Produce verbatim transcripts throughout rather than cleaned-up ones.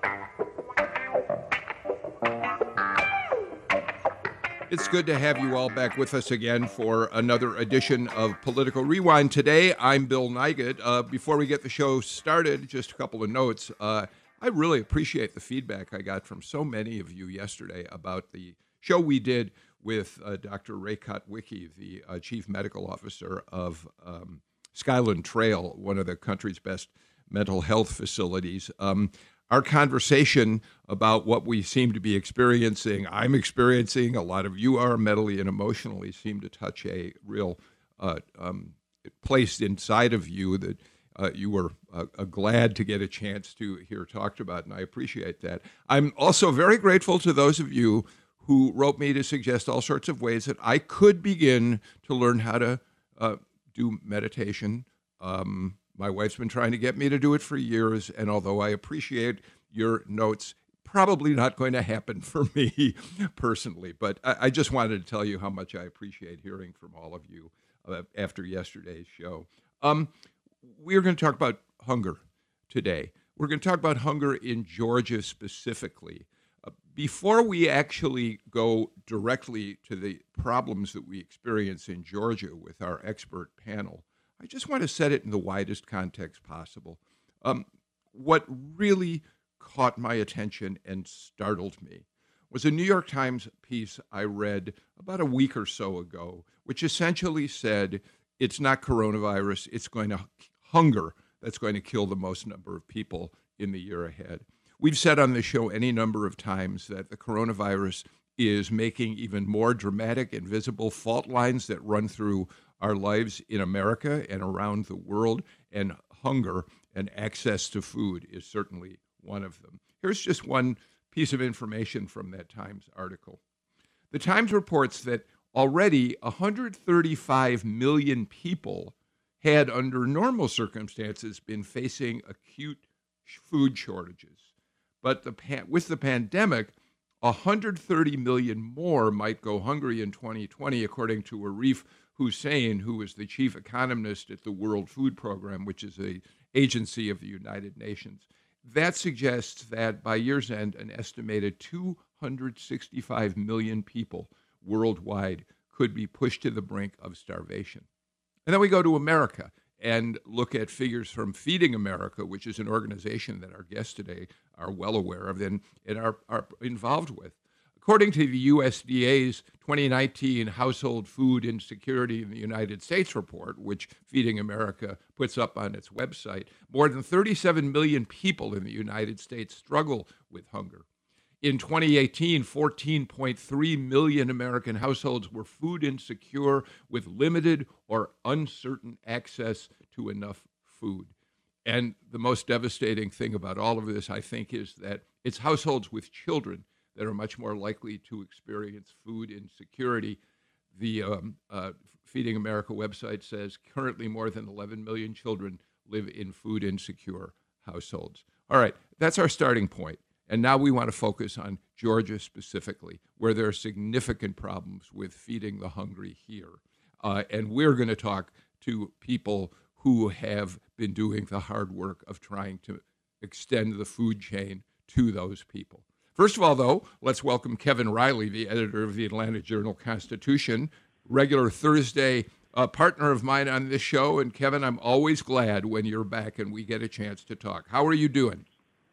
It's good to have you all back with us again for another edition of Political Rewind. Today, I'm Bill Nigut. Uh, before we get the show started, just a couple of notes. Uh, I really appreciate the feedback I got from so many of you yesterday about the show we did with uh, Doctor Ray Kotwicki, the uh, Chief Medical Officer of um, Skyland Trail, one of the country's best mental health facilities. Um, Our conversation about what we seem to be experiencing, I'm experiencing, a lot of you are mentally and emotionally, seem to touch a real uh, um, place inside of you that uh, you were uh, uh, glad to get a chance to hear talked about, and I appreciate that. I'm also very grateful to those of you who wrote me to suggest all sorts of ways that I could begin to learn how to uh, do meditation. Um, My wife's been trying to get me to do it for years, and although I appreciate your notes, probably not going to happen for me personally. But I, I just wanted to tell you how much I appreciate hearing from all of you uh, after yesterday's show. Um, we're going to talk about hunger today. We're going to talk about hunger in Georgia specifically. Uh, before we actually go directly to the problems that we experience in Georgia with our expert panel, I just want to set it in the widest context possible. Um, what really caught my attention and startled me was a New York Times piece I read about a week or so ago, which essentially said it's not coronavirus, it's going to hunger that's going to kill the most number of people in the year ahead. We've said on this show any number of times that the coronavirus is making even more dramatic and visible fault lines that run through our lives in America and around the world, and hunger and access to food is certainly one of them. Here's just one piece of information from that Times article. The Times reports that already one hundred thirty-five million people had, under normal circumstances, been facing acute food shortages. But the with the pandemic, one hundred thirty million more might go hungry in twenty twenty, according to Arif Hussain, who is the chief economist at the World Food Program, which is an agency of the United Nations. That suggests that by year's end, an estimated two hundred sixty-five million people worldwide could be pushed to the brink of starvation. And then we go to America and look at figures from Feeding America, which is an organization that our guests today are well aware of and, and are, are involved with. According to the U S D A's twenty nineteen Household Food Insecurity in the United States report, which Feeding America puts up on its website, more than thirty-seven million people in the United States struggle with hunger. In twenty eighteen, fourteen point three million American households were food insecure with limited or uncertain access to enough food. And the most devastating thing about all of this, I think, is that it's households with children that are much more likely to experience food insecurity. The um, uh, Feeding America website says currently more than eleven million children live in food insecure households. All right, that's our starting point. And now we want to focus on Georgia specifically, where there are significant problems with feeding the hungry here. Uh, and we're going to talk to people who have been doing the hard work of trying to extend the food chain to those people. First of all, though, let's welcome Kevin Riley, the editor of the Atlanta Journal-Constitution, regular Thursday uh, partner of mine on this show. And Kevin, I'm always glad when you're back and we get a chance to talk. How are you doing?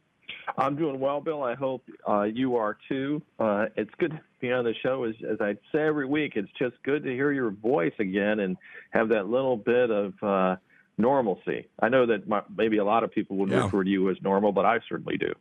I'm doing well, Bill. I hope uh, you are too. Uh, it's good to be on the show. As, as I say every week, it's just good to hear your voice again and have that little bit of uh, normalcy. I know that my, maybe a lot of people would yeah. refer to you as normal, but I certainly do.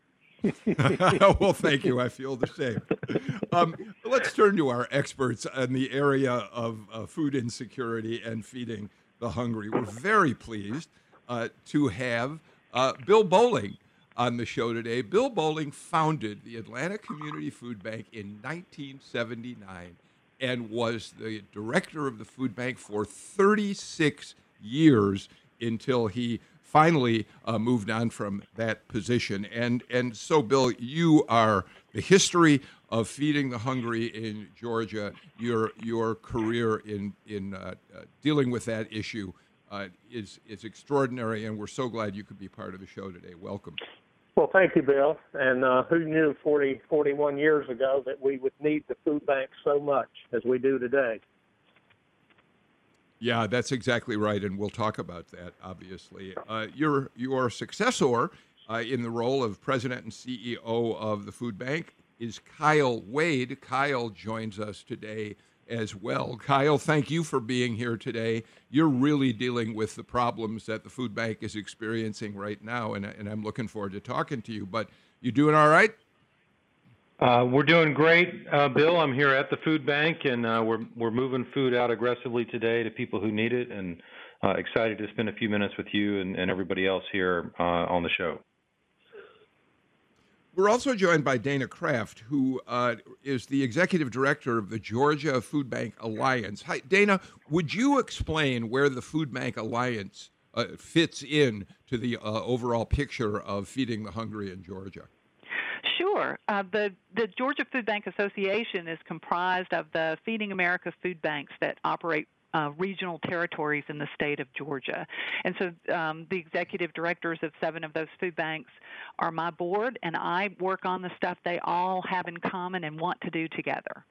Well, thank you. I feel the same. Um, let's turn to our experts in the area of uh, food insecurity and feeding the hungry. We're very pleased uh, to have uh, Bill Bolling on the show today. Bill Bolling founded the Atlanta Community Food Bank in nineteen seventy-nine and was the director of the food bank for thirty-six years until he finally uh, moved on from that position. And and so, Bill, you are the history of feeding the hungry in Georgia. Your your career in in uh, uh, dealing with that issue uh, is is extraordinary, and we're so glad you could be part of the show today. Welcome. Well, thank you, Bill. And uh, who knew forty, forty-one years ago that we would need the food bank so much as we do today? Yeah, that's exactly right, and we'll talk about that, obviously. Uh, your, your successor uh, in the role of president and C E O of the food bank is Kyle Wade. Kyle joins us today as well. Kyle, thank you for being here today. You're really dealing with the problems that the food bank is experiencing right now, and, and I'm looking forward to talking to you. But you doing all right? Uh, we're doing great, uh, Bill. I'm here at the food bank, and uh, we're we're moving food out aggressively today to people who need it, and uh, excited to spend a few minutes with you and, and everybody else here uh, on the show. We're also joined by Dana Kraft, who uh, is the executive director of the Georgia Food Bank Alliance. Hi, Dana. Would you explain where the Food Bank Alliance uh, fits in to the uh, overall picture of feeding the hungry in Georgia? Sure. Uh, the, the Georgia Food Bank Association is comprised of the Feeding America food banks that operate uh, regional territories in the state of Georgia. And so um, the executive directors of seven of those food banks are my board, and I work on the stuff they all have in common and want to do together.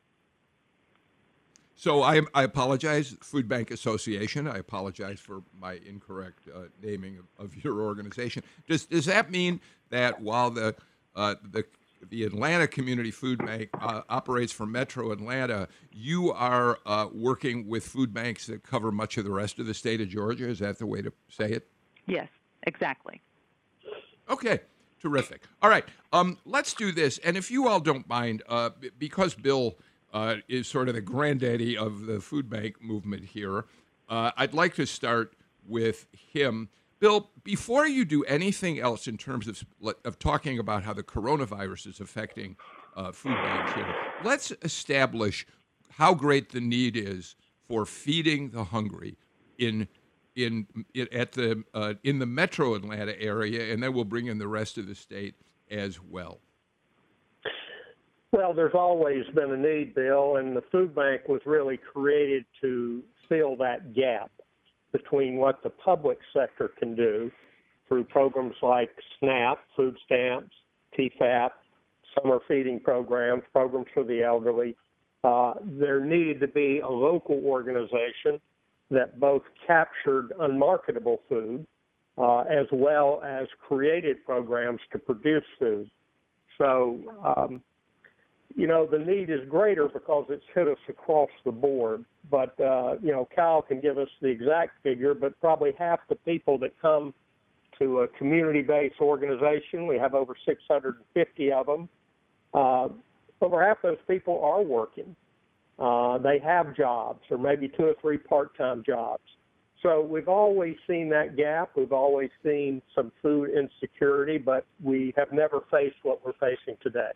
So I, I apologize, Food Bank Association. I apologize for my incorrect uh, naming of, of your organization. Does, does that mean that while the Uh, the the Atlanta Community Food Bank uh, operates for Metro Atlanta, you are uh, working with food banks that cover much of the rest of the state of Georgia? Is that the way to say it? Yes, exactly. Okay, terrific. All right, um, let's do this. And if you all don't mind, uh, b- because Bill uh, is sort of the granddaddy of the food bank movement here, uh, I'd like to start with him. Bill, before you do anything else in terms of of talking about how the coronavirus is affecting uh, food banks here, let's establish how great the need is for feeding the hungry in in, in at the uh, in the Metro Atlanta area, and then we'll bring in the rest of the state as well. Well, there's always been a need, Bill, and the food bank was really created to fill that gap between what the public sector can do through programs like SNAP, food stamps, T FAP, summer feeding programs, programs for the elderly. Uh, there needed to be a local organization that both captured unmarketable food uh, as well as created programs to produce food. So, um, you know, the need is greater because it's hit us across the board. But, uh, you know, Kyle can give us the exact figure, but probably half the people that come to a community-based organization, we have over six hundred fifty of them, uh, over half those people are working. Uh, they have jobs or maybe two or three part-time jobs. So we've always seen that gap. We've always seen some food insecurity, but we have never faced what we're facing today.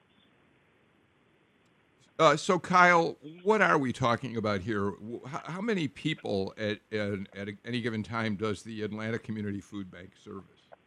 Uh, so, Kyle, what are we talking about here? How, how many people at, at, at any given time does the Atlanta Community Food Bank service?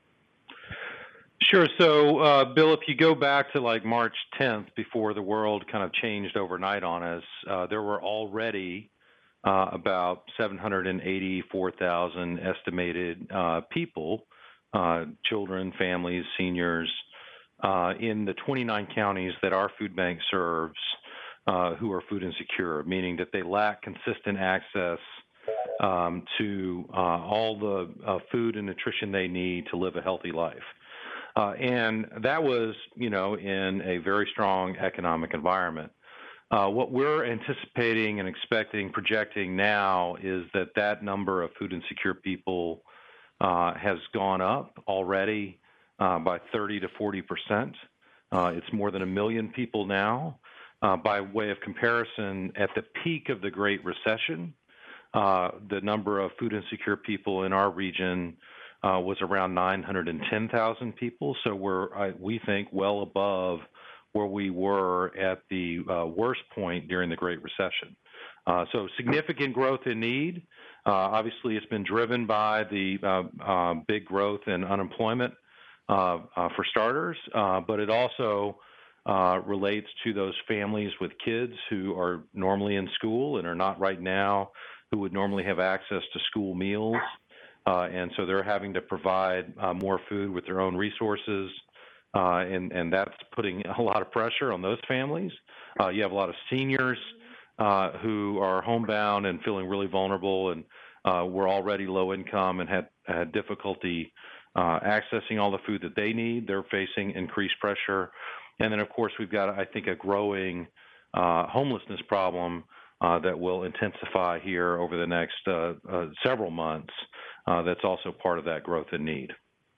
Sure. So, uh, Bill, if you go back to like March tenth, before the world kind of changed overnight on us, uh, there were already uh, about seven hundred eighty-four thousand estimated uh, people, uh, children, families, seniors, uh, in the twenty-nine counties that our food bank serves, Uh, who are food insecure, meaning that they lack consistent access um, to uh, all the uh, food and nutrition they need to live a healthy life. Uh, and that was, you know, in a very strong economic environment. Uh, what we're anticipating and expecting, projecting now is that that number of food insecure people uh, has gone up already uh, by thirty to forty percent. Uh, it's more than a million people now. Uh, by way of comparison, at the peak of the Great Recession, uh, the number of food insecure people in our region uh, was around nine hundred ten thousand people. So we're, I, we think, well above where we were at the uh, worst point during the Great Recession. Uh, so significant growth in need. Uh, obviously, it's been driven by the uh, uh, big growth in unemployment uh, uh, for starters, uh, but it also Uh, relates to those families with kids who are normally in school and are not right now, who would normally have access to school meals. Uh, and so they're having to provide uh, more food with their own resources. uh, and, and that's putting a lot of pressure on those families. Uh, you have a lot of seniors uh, who are homebound and feeling really vulnerable, and uh, were already low income and had, had difficulty uh, accessing all the food that they need. They're facing increased pressure. And then, of course, we've got, I think, a growing uh, homelessness problem uh, that will intensify here over the next uh, uh, several months. Uh, that's also part of that growth in need.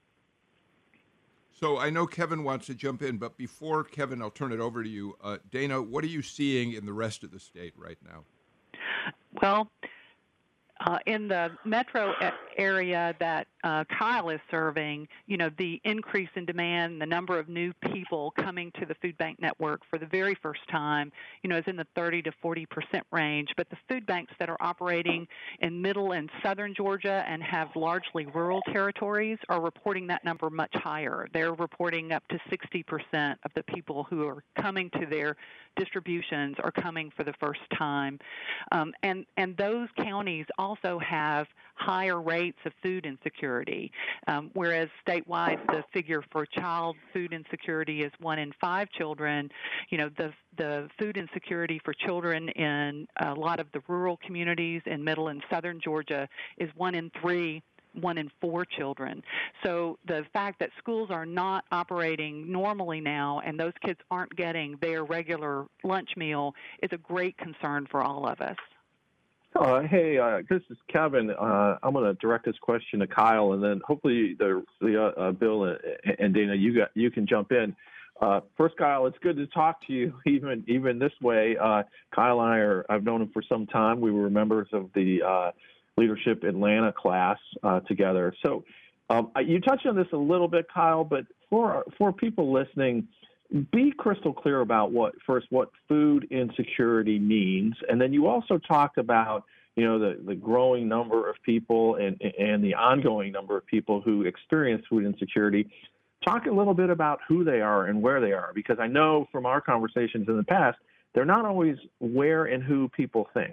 So I know Kevin wants to jump in, but before Kevin, I'll turn it over to you. Uh, Dana, what are you seeing in the rest of the state right now? Well, uh, in the metro area that uh, Kyle is serving, you know, the increase in demand, the number of new people coming to the food bank network for the very first time, you know, is in the thirty to forty percent range. But the food banks that are operating in middle and southern Georgia and have largely rural territories are reporting that number much higher. They're reporting up to sixty percent of the people who are coming to their distributions are coming for the first time. Um, and, and those counties also have higher rates of food insecurity, um, whereas statewide the figure for child food insecurity is one in five children. You know, the the food insecurity for children in a lot of the rural communities in middle and southern Georgia is one in three, one in four children. So the fact that schools are not operating normally now and those kids aren't getting their regular lunch meal is a great concern for all of us. Uh, hey, uh, this is Kevin. Uh, I'm going to direct this question to Kyle, and then hopefully the, the uh, uh, Bill and Dana, you got you can jump in. Uh, first, Kyle, it's good to talk to you, even even this way. Uh, Kyle and I are I've known him for some time. We were members of the uh, Leadership Atlanta class uh, together. So um, you touched on this a little bit, Kyle, but for for people listening, be crystal clear about what first what food insecurity means, and then you also talked about you know the, the growing number of people and and the ongoing number of people who experience food insecurity. Talk a little bit about who they are and where they are, because I know from our conversations in the past they're not always where and who people think.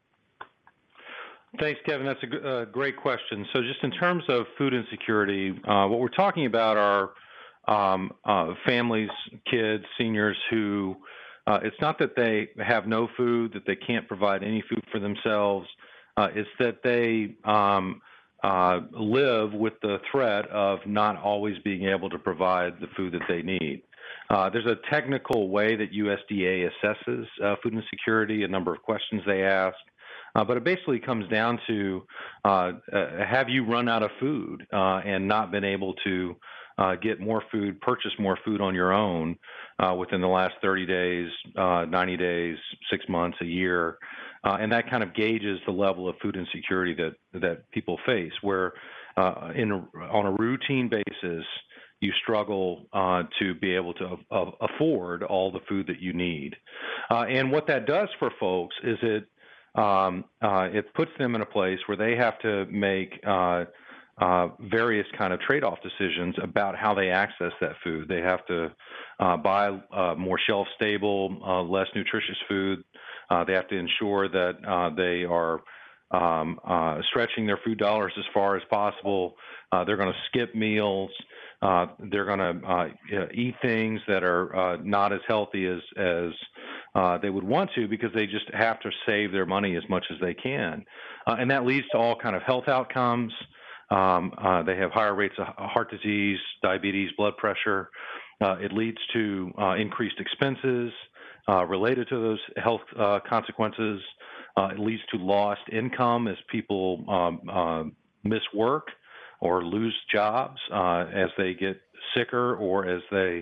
Thanks, Kevin. That's a, g- a great question. So just in terms of food insecurity, uh, what we're talking about are um, uh, families, kids, seniors who uh, it's not that they have no food, that they can't provide any food for themselves. Uh, it's that they um, uh, live with the threat of not always being able to provide the food that they need. Uh, there's a technical way that U S D A assesses uh, food insecurity, a number of questions they ask. Uh, but it basically comes down to uh, uh, have you run out of food uh, and not been able to uh, get more food, purchase more food on your own uh, within the last thirty days, uh, ninety days, six months, a year. Uh, and that kind of gauges the level of food insecurity that, that people face, where uh, in a, on a routine basis, you struggle uh, to be able to uh, afford all the food that you need. Uh, and what that does for folks is it Um, uh, it puts them in a place where they have to make uh, uh, various kind of trade-off decisions about how they access that food. They have to uh, buy uh, more shelf-stable, uh, less nutritious food. Uh, they have to ensure that uh, they are um, uh, stretching their food dollars as far as possible. Uh, they're going to skip meals. Uh, they're going to uh, eat things that are uh, not as healthy as, as uh, they would want to, because they just have to save their money as much as they can. Uh, and that leads to all kind of health outcomes. Um, uh, they have higher rates of heart disease, diabetes, blood pressure. Uh, it leads to uh, increased expenses uh, related to those health uh, consequences. Uh, it leads to lost income as people um, uh, miss work or lose jobs uh, as they get sicker, or as they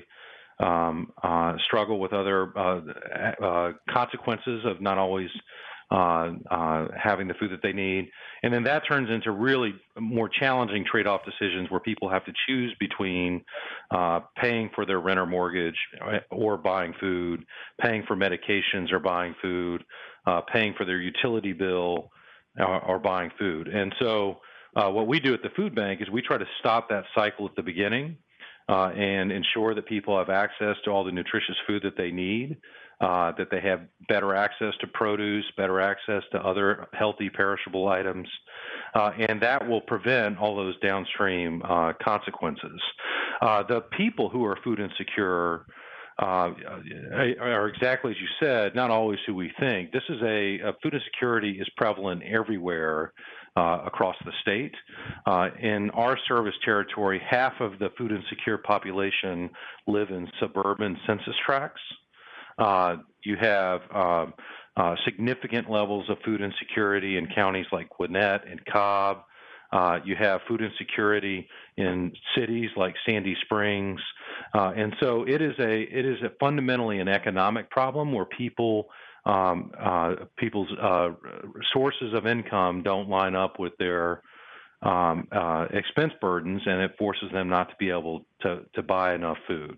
um, uh, struggle with other uh, uh, consequences of not always uh, uh, having the food that they need. And then that turns into really more challenging trade-off decisions where people have to choose between uh, paying for their rent or mortgage or buying food, paying for medications or buying food, uh, paying for their utility bill or, or buying food. And so Uh, what we do at the food bank is we try to stop that cycle at the beginning uh, and ensure that people have access to all the nutritious food that they need, uh, that they have better access to produce, better access to other healthy perishable items, uh, and that will prevent all those downstream uh, consequences. Uh, the people who are food insecure uh, are exactly as you said, not always who we think. This is a, a food insecurity is prevalent everywhere uh, across the state. Uh, in our service territory, half of the food insecure population live in suburban census tracts. Uh, you have uh, uh, significant levels of food insecurity in counties like Gwinnett and Cobb. Uh, you have food insecurity in cities like Sandy Springs, uh, and so it is a it is a fundamentally an economic problem where people um, uh, people's uh, sources of income don't line up with their um, uh, expense burdens, and it forces them not to be able to to buy enough food.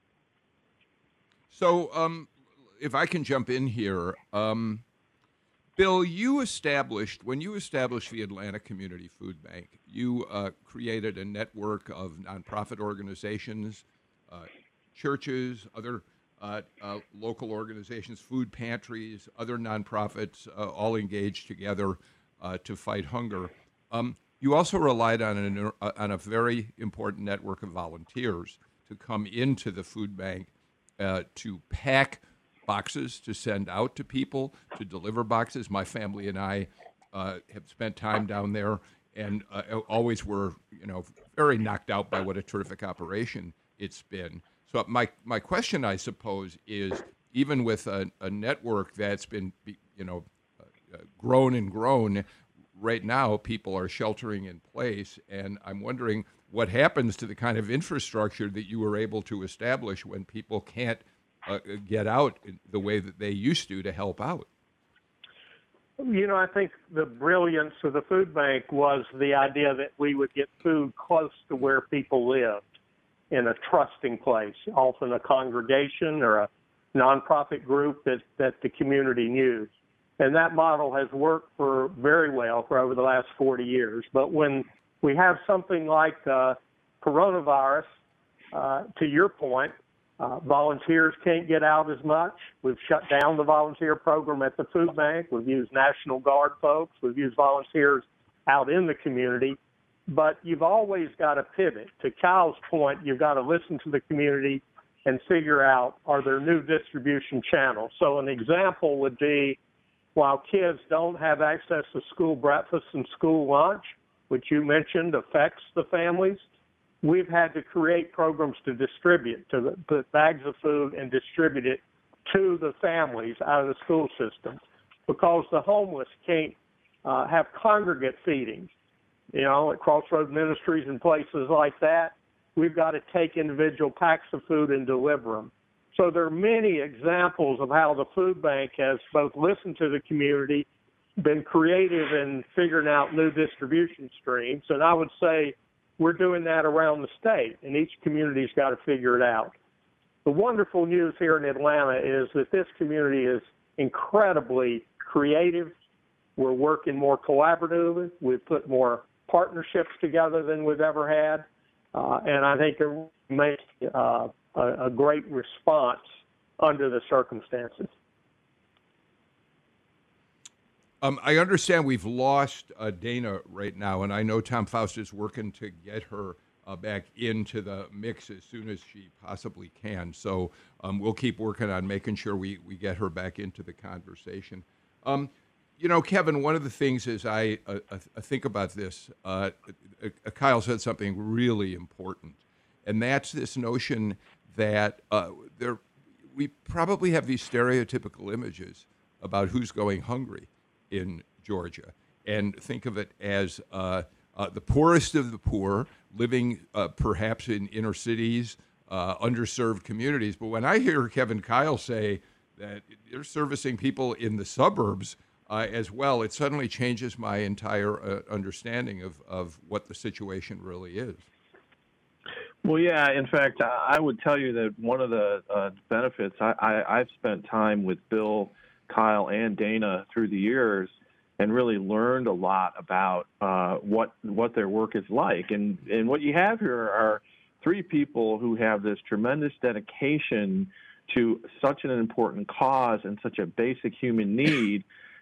So, um, if I can jump in here. Um, Bill, you established, when you established the Atlanta Community Food Bank, you uh, created a network of nonprofit organizations, uh, churches, other uh, uh, local organizations, food pantries, other nonprofits, uh, all engaged together uh, to fight hunger. Um, you also relied on, an, uh, on a very important network of volunteers to come into the food bank uh, to pack boxes to send out to people, to deliver boxes. My family and I uh, have spent time down there and uh, always were, you know, very knocked out by what a terrific operation it's been. So my my question, I suppose, is even with a, a network that's been, you know, uh, grown and grown, right now people are sheltering in place, and I'm wondering what happens to the kind of infrastructure that you were able to establish when people can't Uh, get out the way that they used to to help out. You know, I think the brilliance of the food bank was the idea that we would get food close to where people lived in a trusting place, often a congregation or a nonprofit group that, that the community knew. And that model has worked for very well for over the last forty years. But when we have something like uh, coronavirus, uh, to your point, Uh, volunteers can't get out as much. We've shut down the volunteer program at the food bank. We've used National Guard folks. We've used volunteers out in the community. But you've always got to pivot. To Kyle's point, you've got to listen to the community and figure out, are there new distribution channels? So an example would be, while kids don't have access to school breakfast and school lunch, which you mentioned affects the families, we've had to create programs to distribute, to put bags of food and distribute it to the families out of the school system, because the homeless can't uh, have congregate feeding. You know, at Crossroad Ministries and places like that, we've got to take individual packs of food and deliver them. So there are many examples of how the food bank has both listened to the community, been creative in figuring out new distribution streams, and I would say we're doing that around the state, and each community's got to figure it out. The wonderful news here in Atlanta is that this community is incredibly creative. We're working more collaboratively. We've put more partnerships together than we've ever had, uh, and I think it makes uh, a, a great response under the circumstances. Um, I understand we've lost uh, Dana right now, and I know Tom Faust is working to get her uh, back into the mix as soon as she possibly can. So um, we'll keep working on making sure we, we get her back into the conversation. Um, you know, Kevin, one of the things is I, uh, I think about this, uh, uh, Kyle said something really important, and that's this notion that uh, there we probably have these stereotypical images about who's going hungry in Georgia, and think of it as uh, uh, the poorest of the poor living uh, perhaps in inner cities, uh, underserved communities. But when I hear Kevin Kyle say that they're servicing people in the suburbs uh, as well, it suddenly changes my entire uh, understanding of, of what the situation really is. Well, yeah, in fact, I would tell you that one of the uh, benefits, I, I, I've spent time with Bill, Kyle, and Dana through the years, and really learned a lot about uh, what what their work is like. And and what you have here are three people who have this tremendous dedication to such an important cause and such a basic human need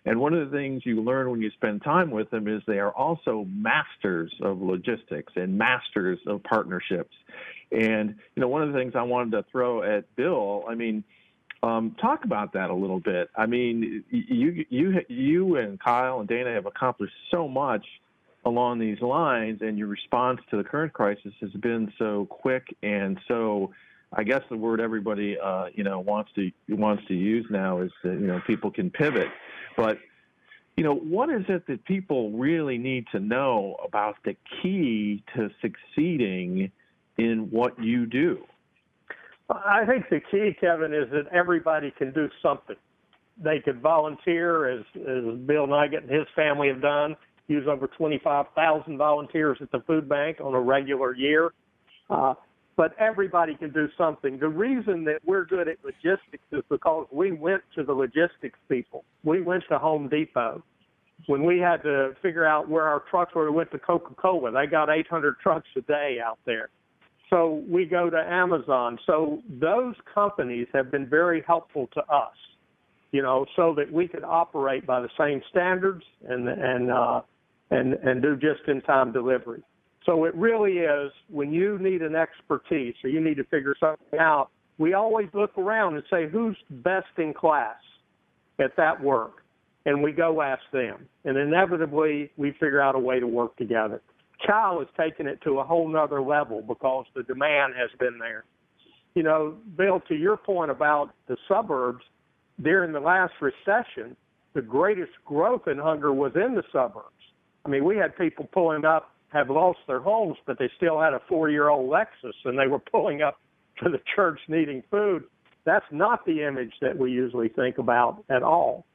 And one of the things you learn when you spend time with them is they are also masters of logistics and masters of partnerships. And, you know, one of the things I wanted to throw at Bill, I mean, um, talk about that a little bit. I mean, you, you, you and Kyle and Dana have accomplished so much along these lines, and your response to the current crisis has been so quick and so, I guess the word everybody, uh, you know, wants to wants to use now is that, you know, people can pivot. But, you know, what is it that people really need to know about the key to succeeding in what you do? I think the key, Kevin, is that everybody can do something. They could volunteer, as, as Bill Nigut and his family have done, use over twenty-five thousand volunteers at the food bank on a regular year. Uh, but everybody can do something. The reason that we're good at logistics is because we went to the logistics people. We went to Home Depot. When we had to figure out where our trucks were, we went to Coca-Cola. They got eight hundred trucks a day out there. So we go to Amazon. So those companies have been very helpful to us, you know, so that we could operate by the same standards and and uh, and and do just-in-time delivery. So it really is, when you need an expertise or you need to figure something out, we always look around and say, who's best in class at that work? And we go ask them. And inevitably, we figure out a way to work together. Kyle has taken it to a whole nother level because the demand has been there. You know, Bill, to your point about the suburbs, during the last recession, the greatest growth in hunger was in the suburbs. I mean, we had people pulling up, have lost their homes, but they still had a four-year-old Lexus, and they were pulling up to the church needing food. That's not the image that we usually think about at all.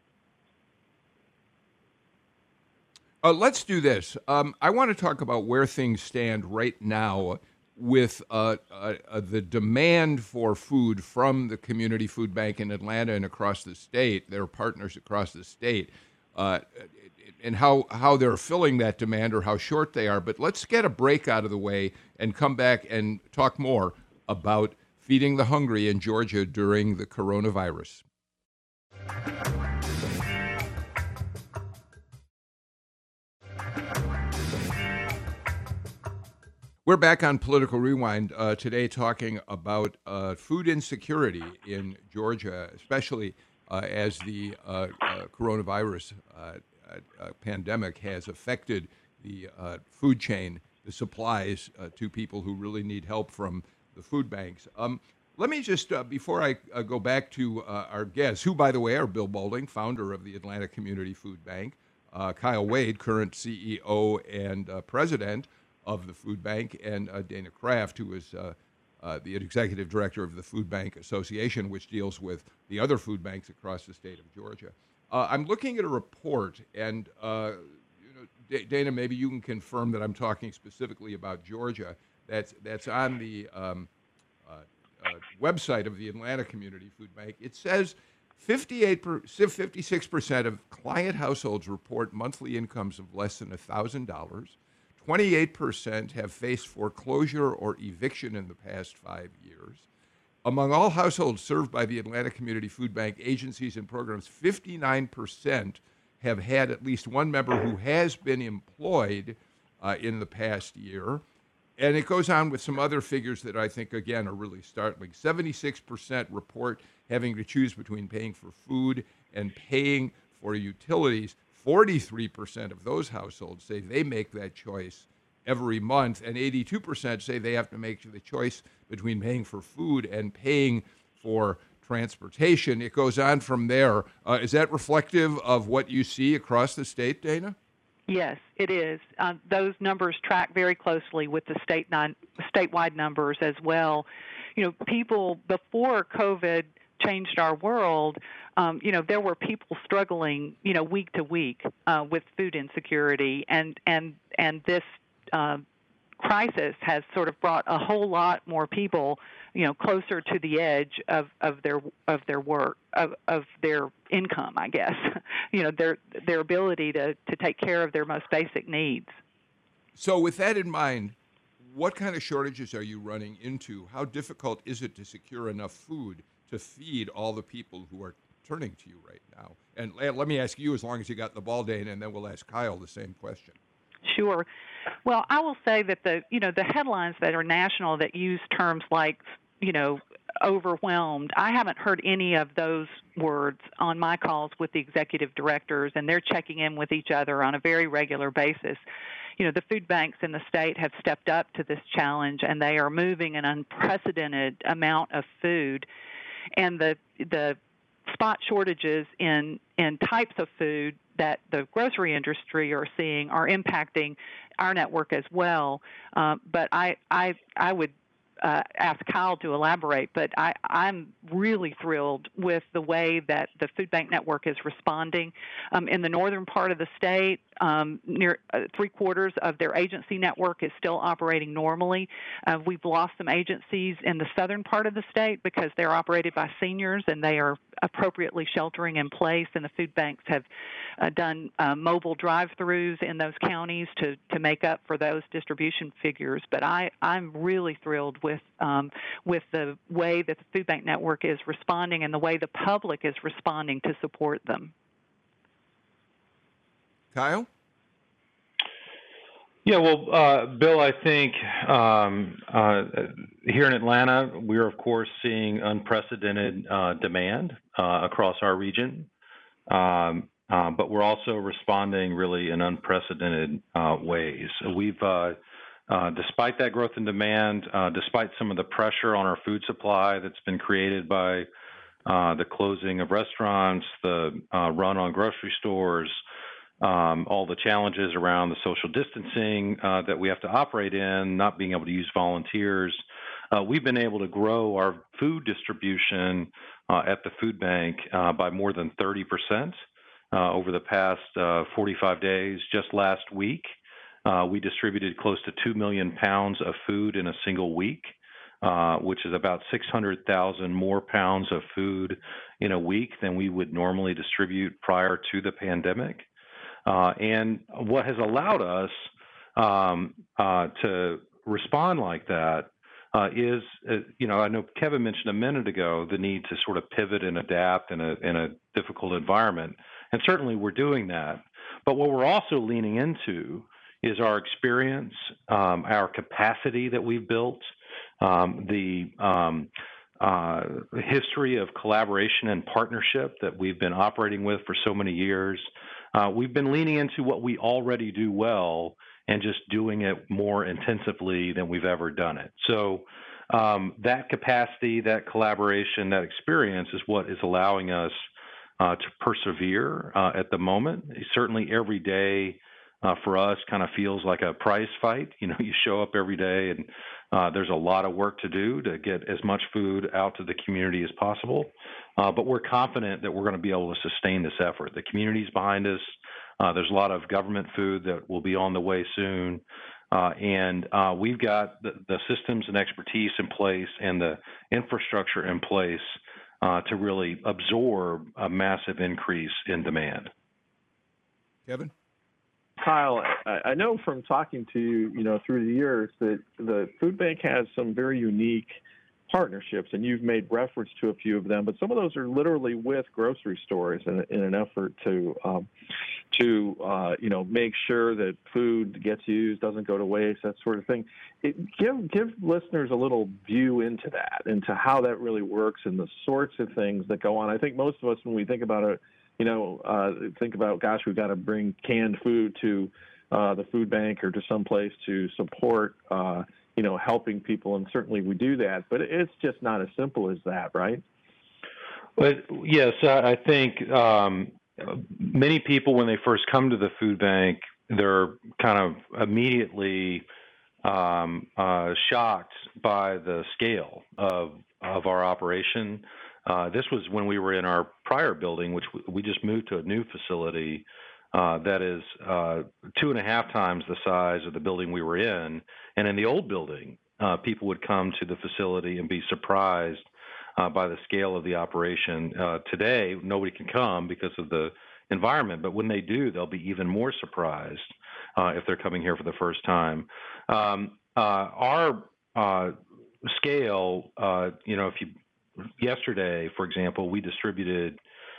Uh, let's do this. Um, I want to talk about where things stand right now with uh, uh, uh, the demand for food from the Community Food Bank in Atlanta and across the state, their partners across the state, uh, and how, how they're filling that demand or how short they are. But let's get a break out of the way and come back and talk more about feeding the hungry in Georgia during the coronavirus. We're back on Political Rewind uh, today talking about uh, food insecurity in Georgia, especially uh, as the uh, uh, coronavirus uh, uh, pandemic has affected the uh, food chain, the supplies uh, to people who really need help from the food banks. Um, let me just, uh, before I uh, go back to uh, our guests, who, by the way, are Bill Boulding, founder of the Atlanta Community Food Bank, uh, Kyle Wade, current C E O and uh, president of the food bank, and uh, Dana Kraft, who is uh, uh, the executive director of the Food Bank Association, which deals with the other food banks across the state of Georgia. Uh, I'm looking at a report, and uh, you know, D- Dana, maybe you can confirm that I'm talking specifically about Georgia. That's that's on the um, uh, uh, website of the Atlanta Community Food Bank. It says fifty-eight per, fifty-six percent of client households report monthly incomes of less than one thousand dollars. twenty-eight percent have faced foreclosure or eviction in the past five years. Among all households served by the Atlanta Community Food Bank agencies and programs, fifty-nine percent have had at least one member who has been employed uh, in the past year. And it goes on with some other figures that I think, again, are really startling. seventy-six percent report having to choose between paying for food and paying for utilities. forty-three percent of those households say they make that choice every month, and eighty-two percent say they have to make the choice between paying for food and paying for transportation. It goes on from there. Uh, is that reflective of what you see across the state, Dana? Yes, it is. Uh, those numbers track very closely with the state non- statewide numbers as well. You know, people before COVID changed our world, um, you know, there were people struggling, you know, week to week uh, with food insecurity, and and and this uh, crisis has sort of brought a whole lot more people, you know, closer to the edge of, of their of their work of, of their income, I guess, you know, their their ability to, to take care of their most basic needs. So, with that in mind, what kind of shortages are you running into? How difficult is it to secure enough food to feed all the people who are turning to you right now. And let me ask you, as long as you got the ball, Dana, and then we'll ask Kyle the same question. Sure. Well, I will say that the you know the headlines that are national that use terms like you know overwhelmed, I haven't heard any of those words on my calls with the executive directors, and they're checking in with each other on a very regular basis. You know, the food banks in the state have stepped up to this challenge, and they are moving an unprecedented amount of food. And the the spot shortages in, in types of food that the grocery industry are seeing are impacting our network as well. Uh, but I, I, I would uh, ask Kyle to elaborate, but I, I'm really thrilled with the way that the food bank network is responding. Um, in the northern part of the state, um, near uh, three quarters of their agency network is still operating normally. Uh, we've lost some agencies in the southern part of the state because they're operated by seniors and they are appropriately sheltering in place, and the food banks have uh, done uh, mobile drive-throughs in those counties to, to make up for those distribution figures. But I, I'm really thrilled with um, with the way that the food bank network is responding and the way the public is responding to support them. Kyle? Yeah, well, uh, Bill, I think um, uh, here in Atlanta, we're, of course, seeing unprecedented uh, demand uh, across our region. Um, uh, but we're also responding really in unprecedented uh, ways. We've, uh, uh, despite that growth in demand, uh, despite some of the pressure on our food supply that's been created by uh, the closing of restaurants, the uh, run on grocery stores, Um, all the challenges around the social distancing uh, that we have to operate in, not being able to use volunteers, uh, we've been able to grow our food distribution uh, at the food bank uh, by more than thirty percent uh, over the past uh, forty-five days. Just last week, uh, we distributed close to two million pounds of food in a single week, uh, which is about six hundred thousand more pounds of food in a week than we would normally distribute prior to the pandemic. Uh, and what has allowed us um, uh, to respond like that uh, is, uh, you know, I know Kevin mentioned a minute ago the need to sort of pivot and adapt in a, in a difficult environment. And certainly we're doing that. But what we're also leaning into is our experience, um, our capacity that we've built, um, the um, uh, history of collaboration and partnership that we've been operating with for so many years. Uh, we've been leaning into what we already do well and just doing it more intensively than we've ever done it. So um, that capacity, that collaboration, that experience is what is allowing us uh, to persevere uh, at the moment. Certainly every day uh, for us kind of feels like a prize fight. You know, you show up every day and uh, there's a lot of work to do to get as much food out to the community as possible. Uh, but we're confident that we're going to be able to sustain this effort. The community's behind us. Uh, there's a lot of government food that will be on the way soon. Uh, and uh, we've got the, the systems and expertise in place and the infrastructure in place uh, to really absorb a massive increase in demand. Kevin? Kyle, I, I know from talking to you, you know, through the years that the food bank has some very unique partnerships, and you've made reference to a few of them, but some of those are literally with grocery stores in, in an effort to, um, to uh, you know, make sure that food gets used, doesn't go to waste, that sort of thing. It, give give listeners a little view into that, into how that really works and the sorts of things that go on. I think most of us, when we think about it, you know, uh, think about, gosh, we've got to bring canned food to uh, the food bank or to some place to support uh, you know, helping people, and certainly we do that, but it's just not as simple as that, right? But yes, I think um, many people, when they first come to the food bank, they're kind of immediately um, uh, shocked by the scale of of our operation. Uh, this was when we were in our prior building, which we just moved to a new facility Uh, that is uh, two and a half times the size of the building we were in. And in the old building, uh, people would come to the facility and be surprised uh, by the scale of the operation. Uh, today, nobody can come because of the environment, but when they do, they'll be even more surprised uh, if they're coming here for the first time. Um, uh, our uh, scale, uh, you know, if you yesterday, for example, we distributed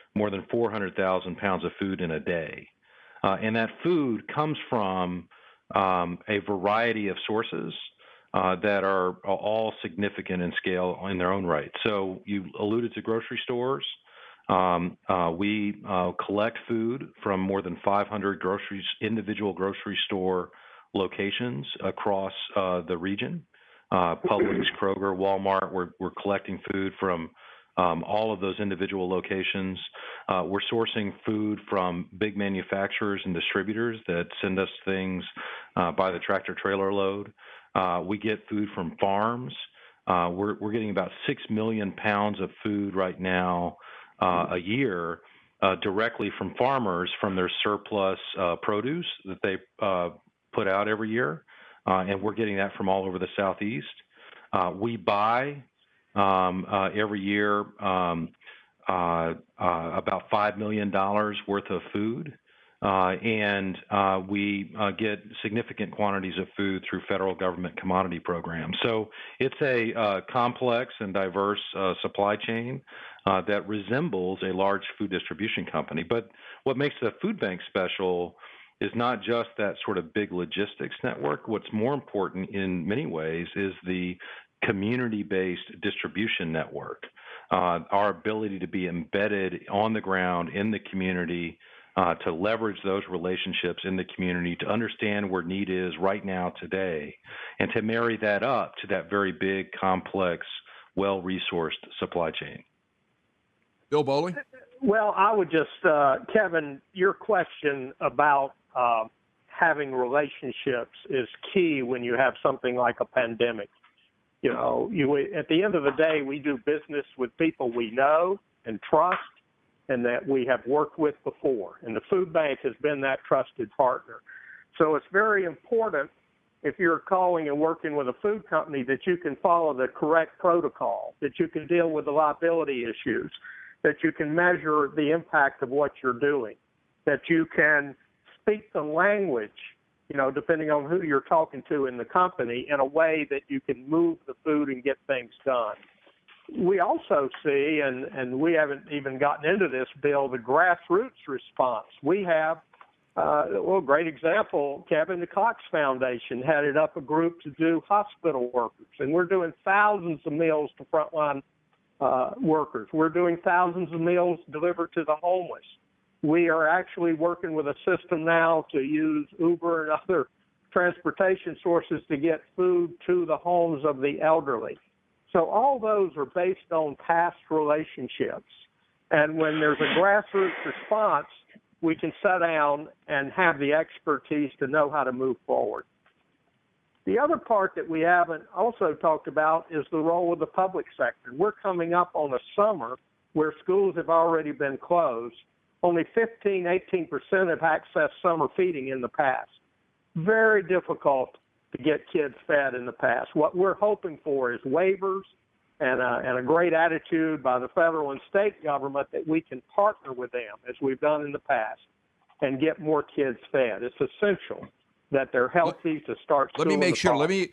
more than four hundred thousand pounds of food in a day. Uh, and that food comes from um, a variety of sources uh, that are all significant in scale in their own right. So you alluded to grocery stores. Um, uh, we uh, collect food from more than five hundred groceries, individual grocery store locations across uh, the region. Uh, Publix, Kroger, Walmart, we're, we're collecting food from um, all of those individual locations. Uh, we're sourcing food from big manufacturers and distributors that send us things uh, by the tractor trailer load. Uh, we get food from farms. Uh, we're, we're getting about six million pounds of food right now uh, a year uh, directly from farmers from their surplus uh, produce that they uh, put out every year. Uh, and we're getting that from all over the Southeast. Uh, we buy um, uh, every year um, uh, uh, about five million dollars worth of food, uh, and uh, we uh, get significant quantities of food through federal government commodity programs. So it's a uh, complex and diverse uh, supply chain uh, that resembles a large food distribution company. But what makes the food bank special is not just that sort of big logistics network. What's more important in many ways is the community-based distribution network, uh, our ability to be embedded on the ground in the community, uh, to leverage those relationships in the community, to understand where need is right now today, and to marry that up to that very big, complex, well-resourced supply chain. Bill Bolling? Well, I would just, uh, Kevin, your question about uh, having relationships is key when you have something like a pandemic. You know, you at the end of the day, we do business with people we know and trust and that we have worked with before. And the food bank has been that trusted partner. So it's very important if you're calling and working with a food company that you can follow the correct protocol, that you can deal with the liability issues, that you can measure the impact of what you're doing, that you can speak the language, you know, depending on who you're talking to in the company, in a way that you can move the food and get things done. We also see, and, and we haven't even gotten into this, Bill, the grassroots response. We have, uh, well, great example, Kevin, the Cox Foundation headed up a group to do hospital workers, and we're doing thousands of meals to frontline uh, workers. We're doing thousands of meals delivered to the homeless. We are actually working with a system now to use Uber and other transportation sources to get food to the homes of the elderly. So all those are based on past relationships. And when there's a grassroots response, we can sit down and have the expertise to know how to move forward. The other part that we haven't also talked about is the role of the public sector. We're coming up on a summer where schools have already been closed. Only fifteen, eighteen percent have accessed summer feeding in the past. Very difficult to get kids fed in the past. What we're hoping for is waivers and a, and a great attitude by the federal and state government that we can partner with them, as we've done in the past, and get more kids fed. It's essential that they're healthy to start school. Let me make sure. fall. Let me,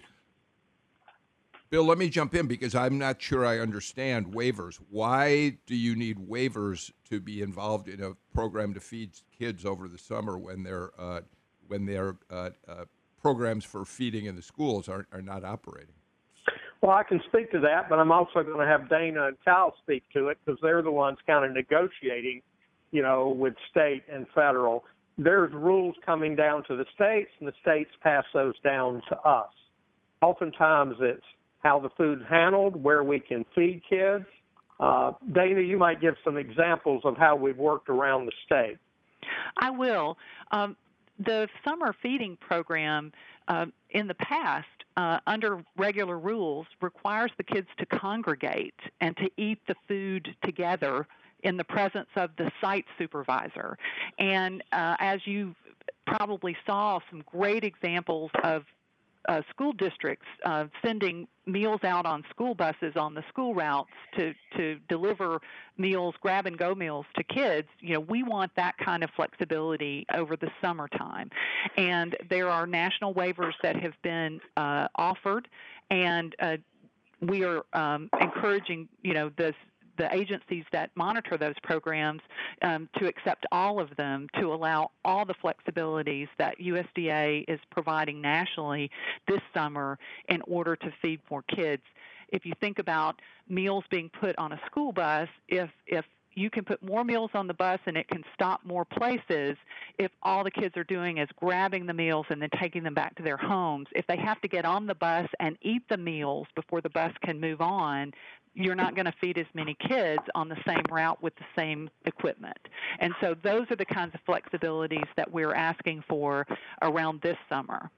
Bill, let me jump in because I'm not sure I understand waivers. Why do you need waivers to be involved in a program to feed kids over the summer when their uh, when their uh, uh, programs for feeding in the schools are, are not operating? Well, I can speak to that, but I'm also going to have Dana and Cal speak to it because they're the ones kind of negotiating, you know, with state and federal. There's rules coming down to the states, and the states pass those down to us. Oftentimes it's how the food's handled, where we can feed kids. Uh, Dana, you might give some examples of how we've worked around the state. I will. Um, the summer feeding program uh, in the past, uh, under regular rules, requires the kids to congregate and to eat the food together in the presence of the site supervisor. And uh, as you probably saw, some great examples of Uh, school districts uh, sending meals out on school buses on the school routes to, to deliver meals, grab-and-go meals to kids. You know, we want that kind of flexibility over the summertime. And there are national waivers that have been uh, offered, and uh, we are um, encouraging, you know, the the agencies that monitor those programs um, to accept all of them, to allow all the flexibilities that U S D A is providing nationally this summer in order to feed more kids. If you think about meals being put on a school bus, if if you can put more meals on the bus and it can stop more places, if all the kids are doing is grabbing the meals and then taking them back to their homes, if they have to get on the bus and eat the meals before the bus can move on, you're not going to feed as many kids on the same route with the same equipment. And so those are the kinds of flexibilities that we're asking for around this summer.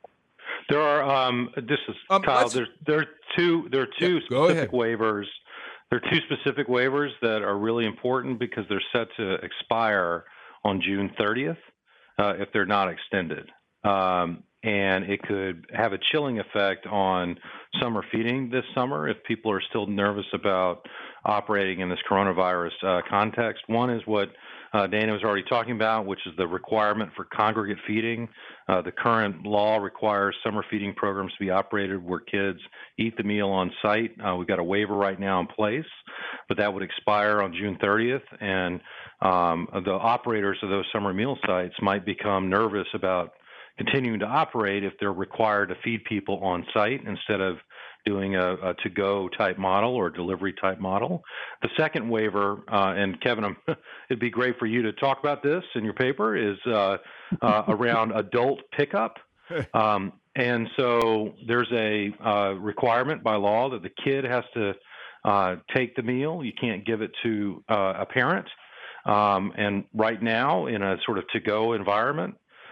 There are, um, this is, Um, Kyle, let's- there, there are two, there are two Yeah, go specific ahead. waivers. There are two specific waivers that are really important because they're set to expire on June thirtieth uh, if they're not extended. Um, and it could have a chilling effect on summer feeding this summer if people are still nervous about operating in this coronavirus uh, context. One is what uh, Dana was already talking about, which is the requirement for congregate feeding. Uh, the current law requires summer feeding programs to be operated where kids eat the meal on site. Uh, we've got a waiver right now in place, but that would expire on June thirtieth, and um, the operators of those summer meal sites might become nervous about continuing to operate if they're required to feed people on site instead of doing a, a to-go type model or delivery type model. The second waiver, uh, and Kevin, I'm, it'd be great for you to talk about this in your paper, is uh, uh, around adult pickup. Um, and so there's a uh, requirement by law that the kid has to uh, take the meal. You can't give it to uh, a parent. Um, and right now, in a sort of to-go environment,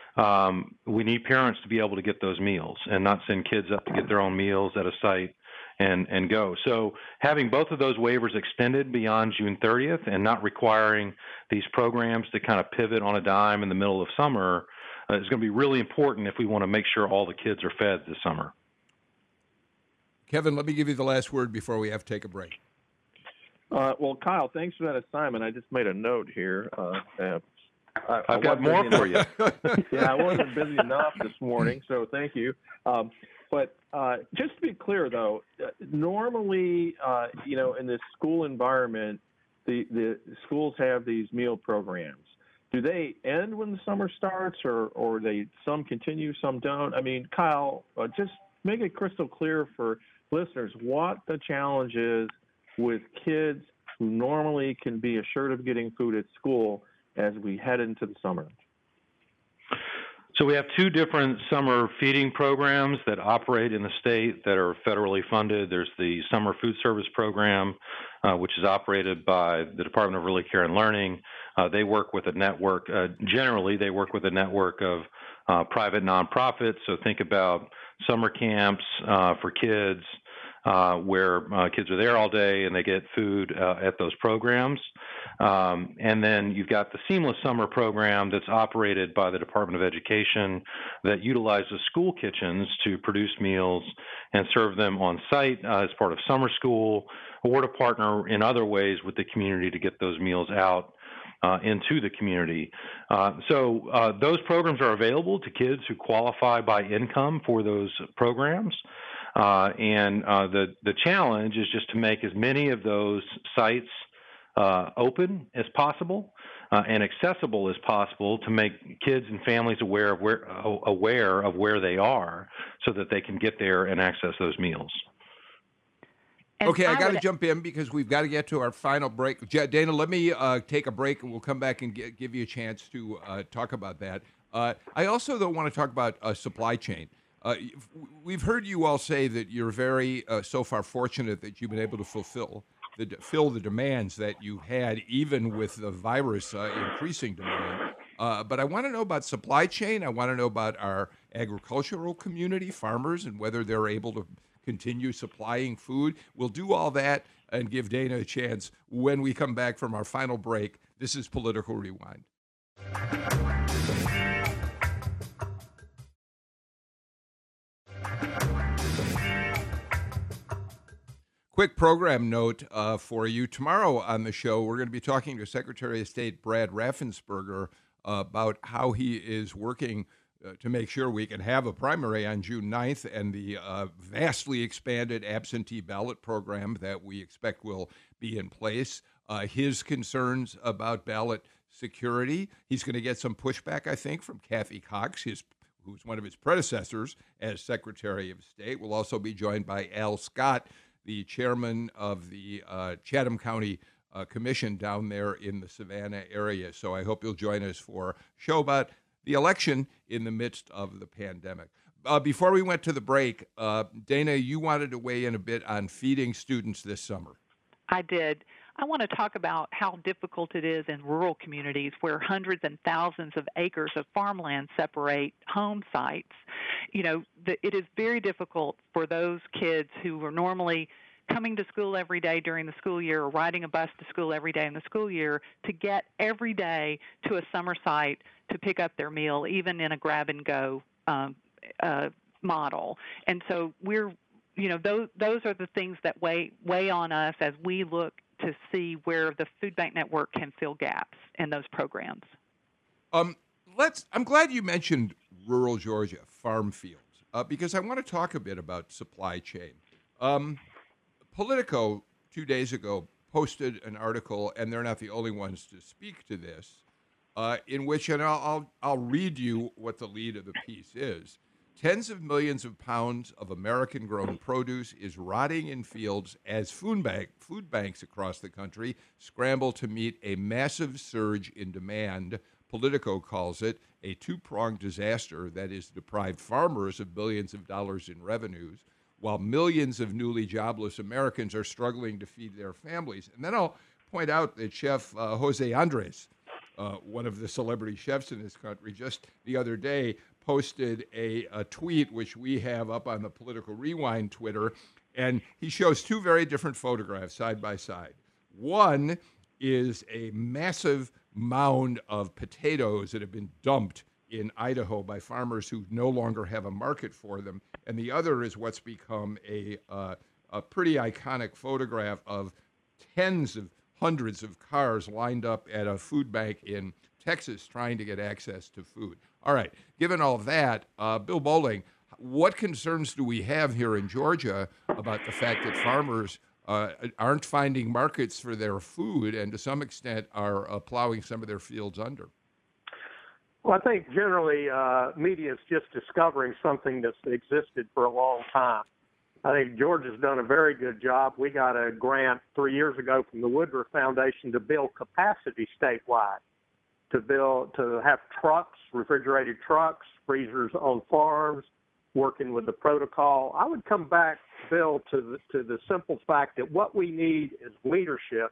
Um, we need parents to be able to get those meals and not send kids up to get their own meals at a site and, and go. So having both of those waivers extended beyond June thirtieth and not requiring these programs to kind of pivot on a dime in the middle of summer uh, is going to be really important if we want to make sure all the kids are fed this summer. Kevin, let me give you the last word before we have to take a break. Uh, well, Kyle, thanks for that assignment. I just made a note here. Uh, uh, I, I've I got wasn't more busy for you. enough- yeah, I wasn't busy enough this morning, so thank you. Um, but uh, just to be clear, though, uh, normally, uh, you know, in this school environment, the, the schools have these meal programs. Do they end when the summer starts, or, or they some continue, some don't? I mean, Kyle, uh, just make it crystal clear for listeners what the challenge is with kids who normally can be assured of getting food at school as we head into the summer. So we have two different summer feeding programs that operate in the state that are federally funded. There's the Summer Food Service Program, uh, which is operated by the Department of Early Care and Learning. Uh, they work with a network, uh, generally they work with a network of uh, private nonprofits. So think about summer camps uh, for kids, Uh, where uh, kids are there all day and they get food uh, at those programs. Um, and then you've got the Seamless Summer Program that's operated by the Department of Education that utilizes school kitchens to produce meals and serve them on site uh, as part of summer school, or to partner in other ways with the community to get those meals out Uh, into the community. Uh, so uh, those programs are available to kids who qualify by income for those programs. Uh, and uh, the, the challenge is just to make as many of those sites uh, open as possible uh, and accessible as possible to make kids and families aware of where, uh, aware of where they are so that they can get there and access those meals. And Okay, I, I got to would- jump in because we've got to get to our final break. Ja- Dana, let me uh, take a break, and we'll come back and get, give you a chance to uh, talk about that. Uh, I also, though, want to talk about uh, supply chain. Uh, we've heard you all say that you're very, uh, so far, fortunate that you've been able to fulfill the fill the demands that you had, even with the virus uh, increasing demand. Uh, but I want to know about supply chain. I want to know about our agricultural community, farmers, and whether they're able to continue supplying food. We'll do all that and give Dana a chance when we come back from our final break. This is Political Rewind. Quick program note uh, for you. Tomorrow on the show, we're going to be talking to Secretary of State Brad Raffensperger uh, about how he is working uh, to make sure we can have a primary on June ninth and the uh, vastly expanded absentee ballot program that we expect will be in place. Uh, his concerns about ballot security. He's going to get some pushback, I think, from Kathy Cox, his who's one of his predecessors as Secretary of State. We'll also be joined by Al Scott, the chairman of the uh, Chatham County uh, Commission down there in the Savannah area. So I hope you'll join us for a show about the election in the midst of the pandemic. Uh, before we went to the break, uh, Dana, you wanted to weigh in a bit on feeding students this summer. I did. I want to talk about how difficult it is in rural communities where hundreds and thousands of acres of farmland separate home sites. You know, the, it is very difficult for those kids who are normally coming to school every day during the school year or riding a bus to school every day in the school year to get every day to a summer site to pick up their meal, even in a grab-and-go um, uh, model. And so we're, you know, those, those are the things that weigh, weigh on us as we look to see where the Food Bank Network can fill gaps in those programs. Um, let's. I'm glad you mentioned rural Georgia, farm fields, uh, because I want to talk a bit about supply chain. Um, Politico, two days ago, posted an article, and they're not the only ones to speak to this, uh, in which, and I'll, I'll, I'll read you what the lead of the piece is. Tens of millions of pounds of American-grown produce is rotting in fields as food, bank, food banks across the country scramble to meet a massive surge in demand. Politico calls it a two-pronged disaster that has deprived farmers of billions of dollars in revenues, while millions of newly jobless Americans are struggling to feed their families. And then I'll point out that Chef uh, Jose Andres, uh, one of the celebrity chefs in this country, just the other day posted a, a tweet, which we have up on the Political Rewind Twitter, and he shows two very different photographs side by side. One is a massive mound of potatoes that have been dumped in Idaho by farmers who no longer have a market for them, and the other is what's become a, uh, a pretty iconic photograph of tens of hundreds of cars lined up at a food bank in Texas trying to get access to food. All right, given all that, uh, Bill Bolling, what concerns do we have here in Georgia about the fact that farmers uh, aren't finding markets for their food and to some extent are uh, plowing some of their fields under? Well, I think generally uh, media is just discovering something that's existed for a long time. I think Georgia's done a very good job. We got a grant three years ago from the Woodruff Foundation to build capacity statewide, to build, to have trucks, refrigerated trucks, freezers on farms, working with the protocol. I would come back, Bill, to the, to the simple fact that what we need is leadership.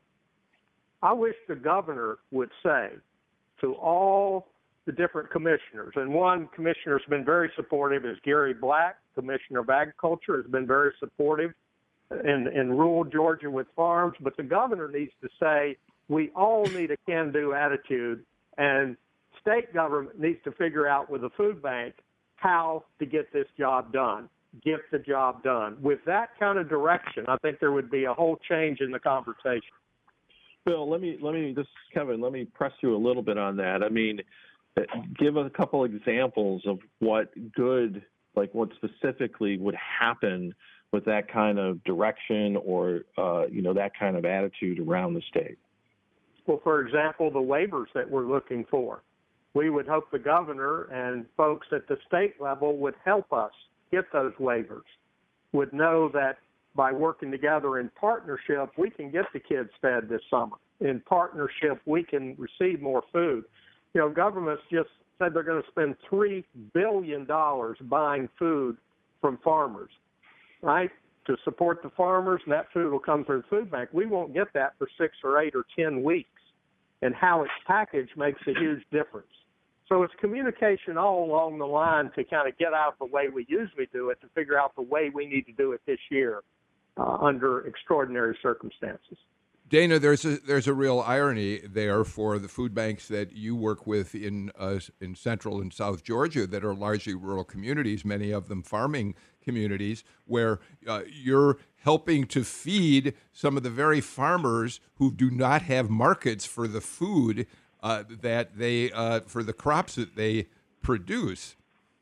I wish the governor would say to all the different commissioners, and one commissioner has been very supportive is Gary Black, Commissioner of Agriculture, has been very supportive in, in rural Georgia with farms, but the governor needs to say we all need a can-do attitude, and state government needs to figure out with the food bank how to get this job done, get the job done. With that kind of direction, I think there would be a whole change in the conversation. Bill, let me, let me, this is Kevin, let me press you a little bit on that. I mean, give a couple examples of what good, like what specifically would happen with that kind of direction or, uh, you know, that kind of attitude around the state. Well, for example, the waivers that we're looking for. We would hope the governor and folks at the state level would help us get those waivers, would know that by working together in partnership, we can get the kids fed this summer. In partnership, we can receive more food. You know, governments just said they're going to spend three billion dollars buying food from farmers, right, to support the farmers, and that food will come from the food bank. We won't get that for six or eight or ten weeks, and how it's packaged makes a huge difference. So it's communication all along the line to kind of get out the way we usually do it, to figure out the way we need to do it this year uh, under extraordinary circumstances. Dana, there's a there's a real irony there for the food banks that you work with in uh, in Central and South Georgia that are largely rural communities, many of them farming communities, where uh, you're helping to feed some of the very farmers who do not have markets for the food uh, that they uh, for the crops that they produce.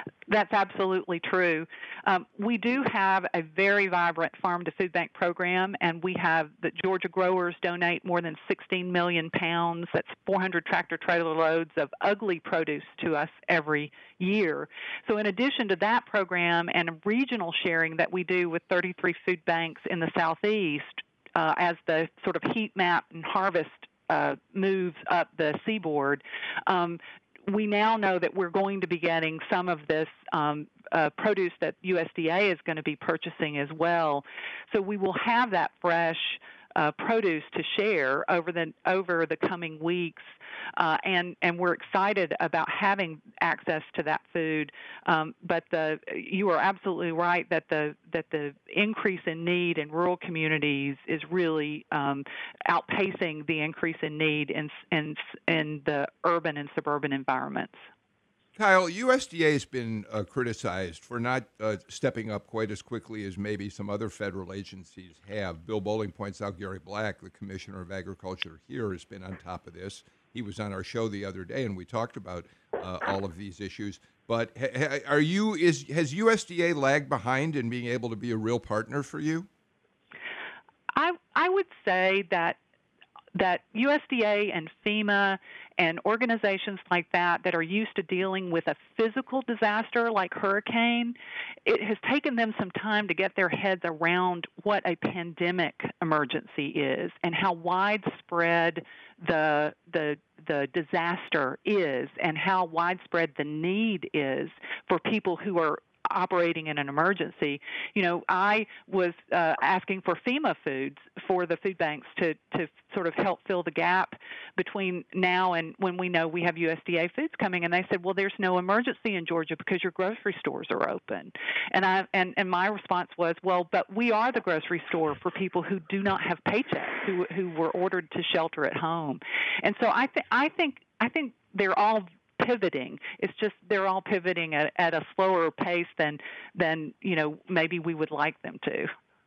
That's absolutely true. Um, we do have a very vibrant farm to food bank program, and we have the Georgia growers donate more than sixteen million pounds. That's four hundred tractor trailer loads of ugly produce to us every year. So in addition to that program and regional sharing that we do with thirty-three food banks in the Southeast, uh, as the sort of heat map and harvest uh, moves up the seaboard, um, we now know that we're going to be getting some of this um, uh, produce that U S D A is going to be purchasing as well. So we will have that fresh uh, produce to share over the over the coming weeks, uh, and and we're excited about having access to that food. Um, but the you are absolutely right that the that the increase in need in rural communities is really um, outpacing the increase in need in in in the urban and suburban environments. Kyle, U S D A has been uh, criticized for not uh, stepping up quite as quickly as maybe some other federal agencies have. Bill Bolling points out Gary Black, the Commissioner of Agriculture here, has been on top of this. He was on our show the other day, and we talked about uh, all of these issues. But ha- are you is has U S D A lagged behind in being able to be a real partner for you? I I would say that that U S D A and FEMA and organizations like that that are used to dealing with a physical disaster like hurricane, it has taken them some time to get their heads around what a pandemic emergency is and how widespread the the the disaster is and how widespread the need is for people who are operating in an emergency. You know, I was uh, asking for FEMA foods for the food banks to, to sort of help fill the gap between now and when we know we have U S D A foods coming. And they said, well, there's no emergency in Georgia because your grocery stores are open. And I and, and my response was, well, but we are the grocery store for people who do not have paychecks, who who were ordered to shelter at home. And so I think I think I think they're all pivoting. It's just they're all pivoting at, at a slower pace than than you know maybe we would like them to.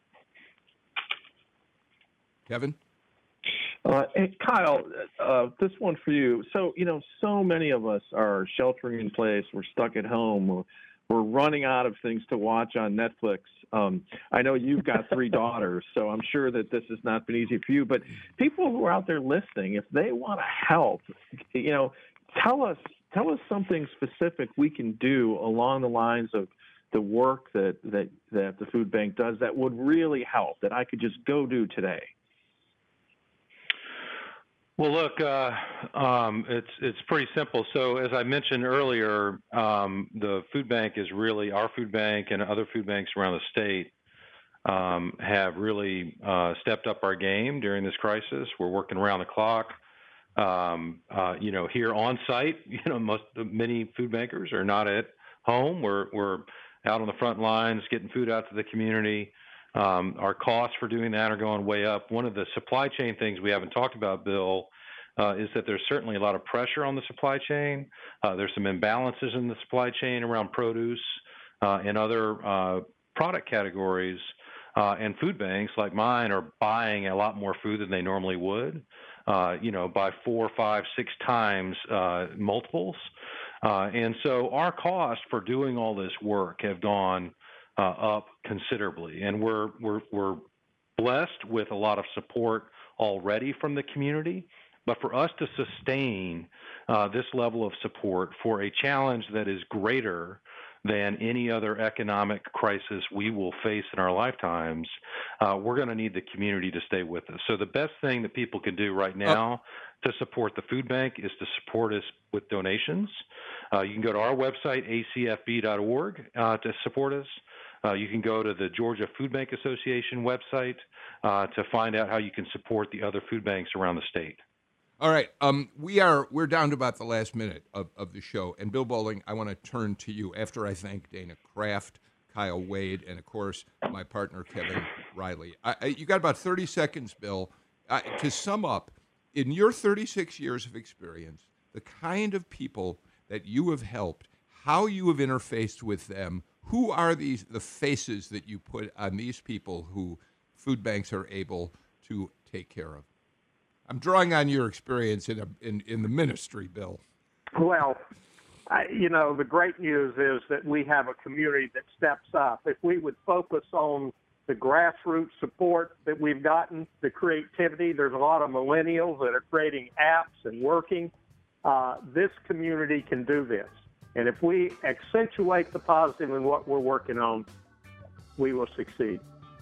Kevin? Uh, hey, Kyle, uh, this one for you. So, you know, so many of us are sheltering in place. We're stuck at home. We're, we're running out of things to watch on Netflix. Um, I know you've got three daughters, so I'm sure that this has not been easy for you. But people who are out there listening, if they want to help, you know, tell us tell us something specific we can do along the lines of the work that, that, that the food bank does that would really help, that I could just go do today. Well, look, uh, um, it's it's pretty simple. So, as I mentioned earlier, um, the food bank is really our food bank, and other food banks around the state um, have really uh, stepped up our game during this crisis. We're working around the clock. Um, uh, you know, here on site, you know, most many food bankers are not at home. We're we're out on the front lines, getting food out to the community. Um, our costs for doing that are going way up. One of the supply chain things we haven't talked about, Bill, uh, is that there's certainly a lot of pressure on the supply chain. Uh, there's some imbalances in the supply chain around produce uh, and other uh, product categories. Uh, and food banks like mine are buying a lot more food than they normally would, uh, you know, by four, five, six times uh, multiples. Uh, and so our costs for doing all this work have gone Uh, up considerably, and we're we're we're blessed with a lot of support already from the community. But for us to sustain uh, this level of support for a challenge that is greater than any other economic crisis we will face in our lifetimes, uh, we're going to need the community to stay with us. So the best thing that people can do right now to support the food bank is to support us with donations. Uh, you can go to our website, A C F B dot org, uh, to support us. Uh, you can go to the Georgia Food Bank Association website uh, to find out how you can support the other food banks around the state. All right, um, we are we're down to about the last minute of, of the show, and Bill Bolling, I want to turn to you after I thank Dana Kraft, Kyle Wade, and of course my partner Kevin Riley. I, I, you got about thirty seconds, Bill, uh, to sum up in your thirty-six years of experience the kind of people that you have helped, how you have interfaced with them. Who are these the faces that you put on these people who food banks are able to take care of? I'm drawing on your experience in a, in, in the ministry, Bill. Well, I, you know, the great news is that we have a community that steps up. If we would focus on the grassroots support that we've gotten, the creativity, there's a lot of millennials that are creating apps and working. Uh, this community can do this. And if we accentuate the positive in what we're working on, we will succeed.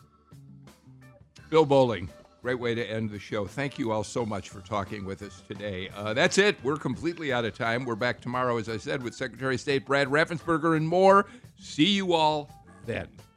Bill Bolling, great way to end the show. Thank you all so much for talking with us today. Uh, that's it. We're completely out of time. We're back tomorrow, as I said, with Secretary of State Brad Raffensperger and more. See you all then.